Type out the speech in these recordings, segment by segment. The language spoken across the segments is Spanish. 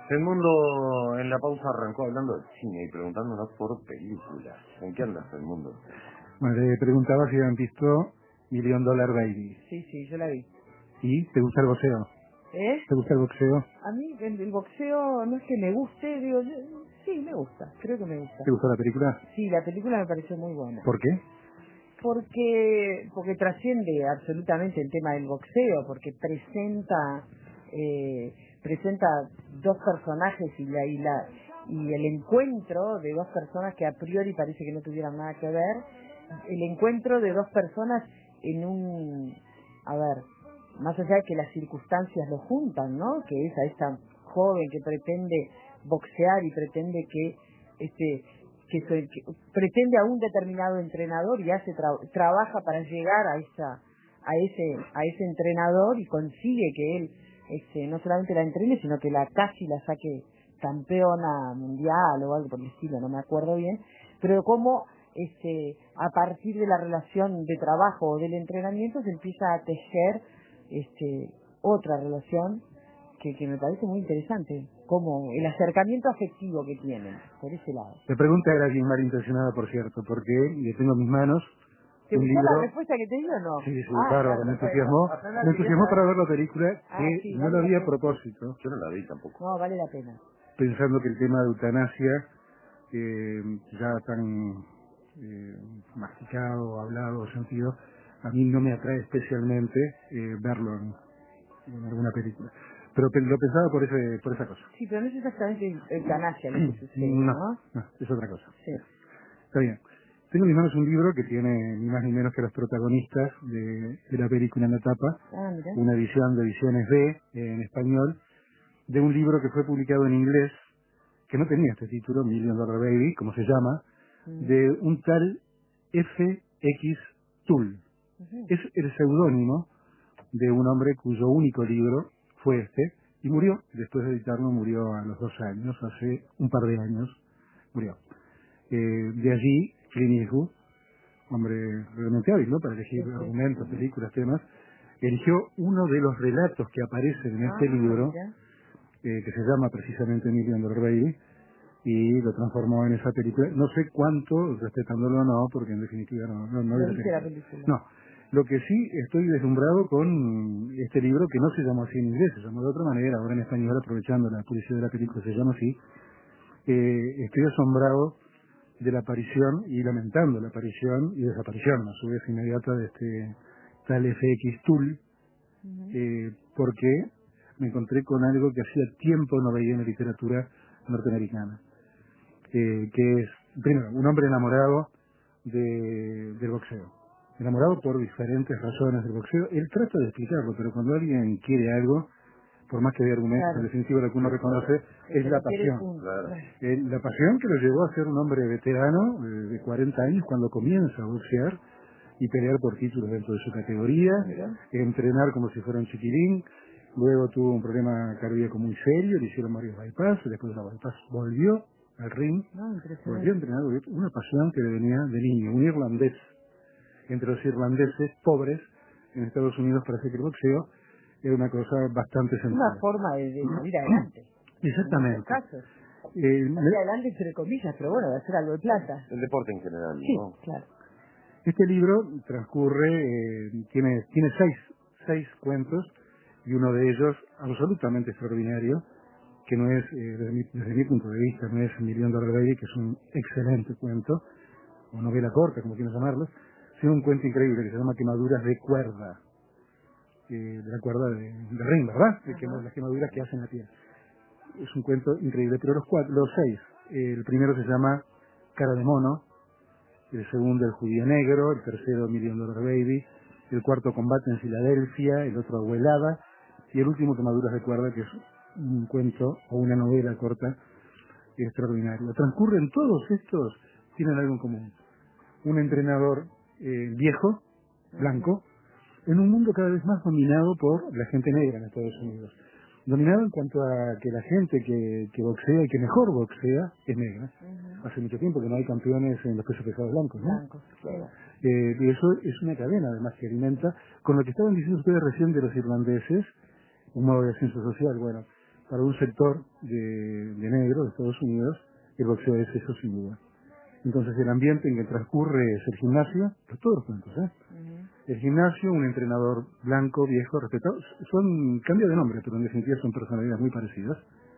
El mundo en la pausa arrancó hablando de cine y preguntándonos por películas. ¿En qué andas el mundo? Bueno, le preguntaba si habían visto $1 Million Baby. Sí, yo la vi. ¿Y te gusta el boxeo? ¿Te gusta el boxeo? A mí el boxeo no es que me guste, digo, sí, me gusta, creo que me gusta. ¿Te gustó la película? Sí, la película me pareció muy buena. ¿Por qué? Porque trasciende absolutamente el tema del boxeo, porque presenta dos personajes y el encuentro de dos personas que a priori parece que no tuvieran nada que ver, el encuentro de dos personas más allá de que las circunstancias lo juntan, ¿no? Que es a esta joven que pretende boxear y pretende que pretende a un determinado entrenador y trabaja para llegar a ese entrenador y consigue que él no solamente la entrene, sino que casi la saque campeona mundial o algo por el estilo, no me acuerdo bien, pero cómo a partir de la relación de trabajo o del entrenamiento se empieza a tejer otra relación que me parece muy interesante, como el acercamiento afectivo que tienen por ese lado. La pregunta era bien malintencionada, por cierto, porque le tengo en mis manos ¿Te un gustó libro... la respuesta que te dio o no? Sí, claro, me entusiasmó. Me entusiasmó para ver la película, que sí, no vale la la vi a pena. propósito, Yo no la vi tampoco. No, vale la pena. pensando que el tema de eutanasia, ya tan masticado, hablado, sentido, a mí no me atrae especialmente verlo en alguna película. Pero lo pensaba por esa cosa. Sí, pero no es exactamente eutanasia lo que sucede, ¿no? No, es otra cosa. Sí. Está bien. Tengo en mis manos un libro que tiene ni más ni menos que los protagonistas de la película en la tapa, Mira. una edición de Ediciones B en español, de un libro que fue publicado en inglés, que no tenía este título, $1 Million Baby, como se llama, de un tal F.X. Tull. Es el seudónimo de un hombre cuyo único libro fue este, y murió, después de editarlo, murió a los 2 años, hace un par de años, murió. De allí, Clint Eastwood, hombre realmente hábil, ¿no?, para elegir argumentos, películas, temas, eligió uno de los relatos que aparecen en este libro, que se llama precisamente $1 Million Baby, y lo transformó en esa película. No sé cuánto, respetándolo o no, porque en definitiva no vi la película. No, lo que sí estoy deslumbrado con este libro, que no se llamó así en inglés, se llamó de otra manera, ahora en español, aprovechando la publicidad de la película, se llama así. Estoy asombrado de la aparición y lamentando la aparición y desaparición, a su vez inmediata, de este tal FX Tull, porque me encontré con algo que hacía tiempo no veía en la literatura norteamericana, que es, primero, un hombre enamorado del boxeo, enamorado por diferentes razones del boxeo. Él trata de explicarlo, pero cuando alguien quiere algo, por más que haya argumentos, en definitiva lo que uno reconoce es la pasión. La pasión que lo llevó a ser un hombre veterano de 40 años cuando comienza a boxear y pelear por títulos dentro de su categoría, entrenar como si fuera un chiquilín. Luego tuvo un problema cardíaco muy serio, le hicieron varios bypass, después de la bypass volvió al ring, volvió a entrenar, una pasión que le venía de niño, un irlandés, entre los irlandeses pobres en Estados Unidos, parece que el boxeo era una cosa bastante sencilla. Una forma de salir adelante. Exactamente. En casos. Salir adelante entre comillas, pero bueno, de hacer algo de plata. El deporte en general, Sí, ¿no? claro. Este libro transcurre, tiene seis cuentos, y uno de ellos absolutamente extraordinario, que no es, desde mi punto de vista, no es $1 Million Baby, que es un excelente cuento, o novela corta, como quieran llamarlo, sino un cuento increíble que se llama Quemaduras de cuerda, de la cuerda de ring, ¿verdad? Las quemaduras que hacen la piel. Es un cuento increíble, pero los 6, el primero se llama Cara de mono, el segundo El judío negro, el tercero $1 Million Baby, el cuarto Combate en Filadelfia, el otro Abuelada, y el último Quemaduras de cuerda, que es un cuento o una novela corta extraordinaria. Transcurren todos estos, tienen algo en común. Un entrenador viejo, blanco, en un mundo cada vez más dominado por la gente negra en Estados Unidos. Dominado en cuanto a que la gente que boxea y que mejor boxea es negra. Hace mucho tiempo que no hay campeones en los pesos pesados blancos, ¿no? Y eso es una cadena, además, que alimenta, con lo que estaban diciendo ustedes recién de los irlandeses, un modo de ascenso social. Bueno, para un sector de negros de Estados Unidos, el boxeo es eso sin duda. Entonces el ambiente en que transcurre es el gimnasio, todos los cuentos, el gimnasio, un entrenador blanco, viejo, respetado, cambia de nombre, pero en definitiva son personalidades muy parecidas,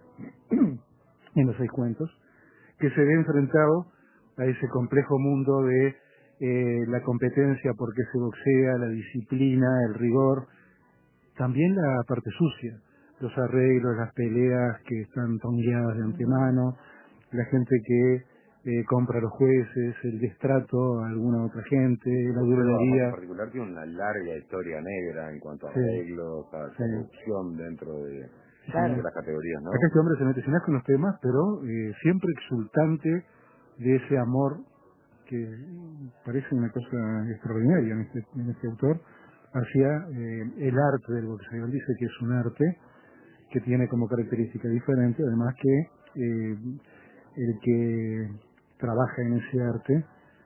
en los 6 cuentos, que se ve enfrentado a ese complejo mundo de la competencia porque se boxea, la disciplina, el rigor, también la parte sucia, los arreglos, las peleas que están tongueadas de antemano, la gente que compra a los jueces, el destrato a alguna otra gente, la durería. En particular tiene una larga historia negra en cuanto a arreglos, a corrupción dentro de las categorías, ¿no? Acá este hombre se mete sin asco en los temas, pero siempre exultante de ese amor que parece una cosa extraordinaria en este autor, hacia el arte del boxeo. Él dice que es un arte que tiene como característica diferente, además que el que trabaja en ese arte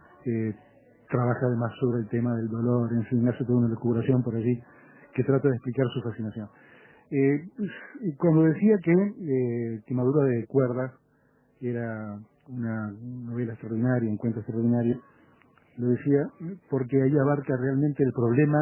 trabaja además sobre el tema del dolor, en fin, hace toda una recuperación por allí que trata de explicar su fascinación. Cuando decía que Quemadura de Cuerdas era una novela extraordinaria, un cuento extraordinario, lo decía porque ahí abarca realmente el problema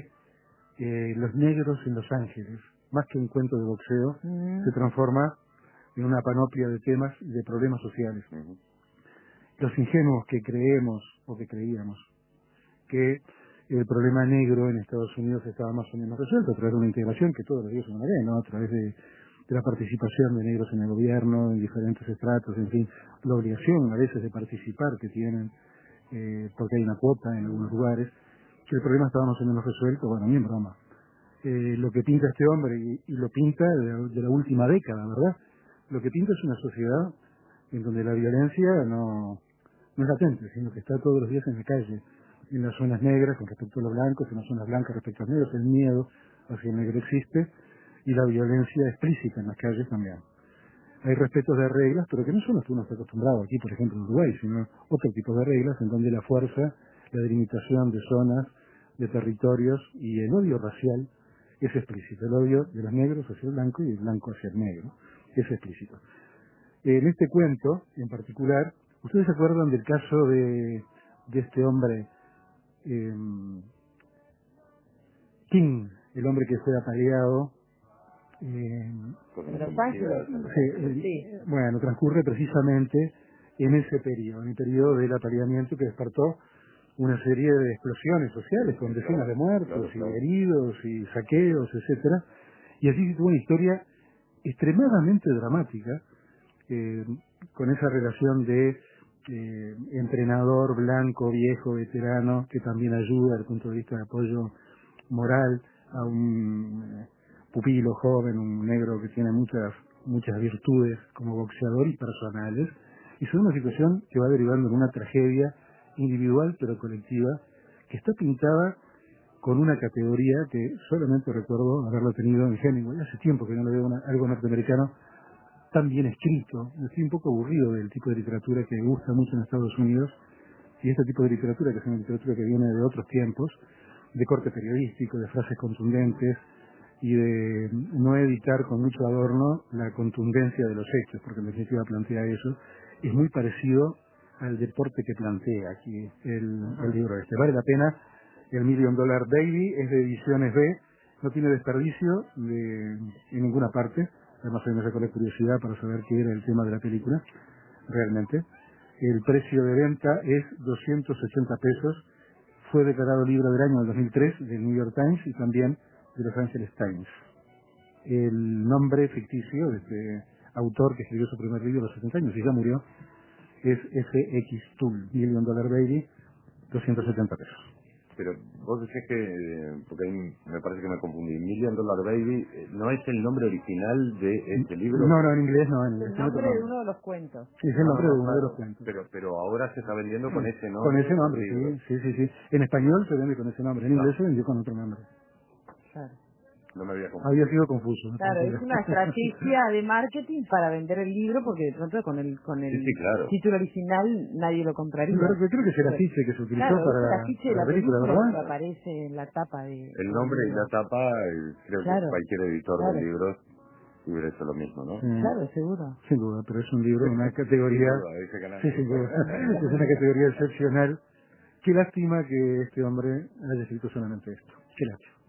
de los negros en Los Ángeles. Más que un cuento de boxeo, se transforma en una panoplia de temas y de problemas sociales. Los ingenuos que creemos o que creíamos que el problema negro en Estados Unidos estaba más o menos resuelto a través de una integración que todos los días se una vez, ¿no? A través de la participación de negros en el gobierno, en diferentes estratos, en fin, la obligación a veces de participar que tienen, porque hay una cuota en algunos lugares, que el problema estaba más o menos resuelto, bueno, ni en broma. Lo que pinta este hombre, y lo pinta de la última década, ¿verdad? Lo que pinta es una sociedad en donde la violencia no es latente, sino que está todos los días en la calle, en las zonas negras con respecto a los blancos, en las zonas blancas respecto a los negros, el miedo hacia el negro existe, y la violencia explícita en las calles también. Hay respetos de reglas, pero que no son los que uno está acostumbrado aquí, por ejemplo, en Uruguay, sino otro tipo de reglas en donde la fuerza, la delimitación de zonas, de territorios y el odio racial es explícito. El odio de los negros hacia el blanco y el blanco hacia el negro es explícito. En este cuento, en particular, ¿ustedes se acuerdan del caso de este hombre, King, el hombre que fue apaleado? ¿En Los Ángeles? Sí. Bueno, transcurre precisamente en ese periodo, en el periodo del apaleamiento que despertó una serie de explosiones sociales con decenas de muertos y heridos y saqueos, etcétera. Y así se tuvo una historia extremadamente dramática con esa relación de entrenador blanco, viejo, veterano, que también ayuda desde el punto de vista de apoyo moral a un pupilo joven, un negro que tiene muchas virtudes como boxeador y personales, y es una situación que va derivando en una tragedia individual pero colectiva que está pintada con una categoría que solamente recuerdo haberlo tenido en Hemingway. Hace tiempo que no le veo algo norteamericano tan bien escrito. Estoy un poco aburrido del tipo de literatura que me gusta mucho en Estados Unidos, y este tipo de literatura, que es una literatura que viene de otros tiempos, de corte periodístico, de frases contundentes, y de no editar con mucho adorno la contundencia de los hechos, porque en definitiva plantea eso. Es muy parecido al deporte que plantea aquí el libro este. Vale la pena. El $1 Million Baby es de Ediciones B, no tiene desperdicio en ninguna parte. Además me sacó la curiosidad para saber qué era el tema de la película, realmente. El precio de venta es 280 pesos. Fue declarado libro del año en el 2003 del New York Times y también de Los Angeles Times. El nombre ficticio de este autor que escribió su primer libro a los 70 años y ya murió es FX Tool, $1 Million Baby, 270 pesos. Pero vos decís que, porque ahí me parece que me confundí, $1 Million Baby, ¿no es el nombre original de este libro? No, en inglés no. En inglés, el nombre de uno de los cuentos. Sí, es el nombre de uno de los cuentos. Pero ahora se está vendiendo con ese nombre. Con ese nombre, sí. En español se vende con ese nombre, en inglés se vendió con otro nombre. Claro. No me había confundido. Había sido confuso. Claro, es una estrategia de marketing para vender el libro, porque de pronto con el claro. título original nadie lo compraría. Pero creo que es el afiche que se utilizó para el afiche de la película, ¿verdad? Que aparece en la tapa de... El nombre y la tapa, creo que cualquier editor de libros hubiera hecho lo mismo, ¿no? Claro, seguro. Sin duda, pero es un libro, una categoría... Sí, sin duda. Es una categoría excepcional. Qué lástima que este hombre haya escrito solamente esto. Qué lástima.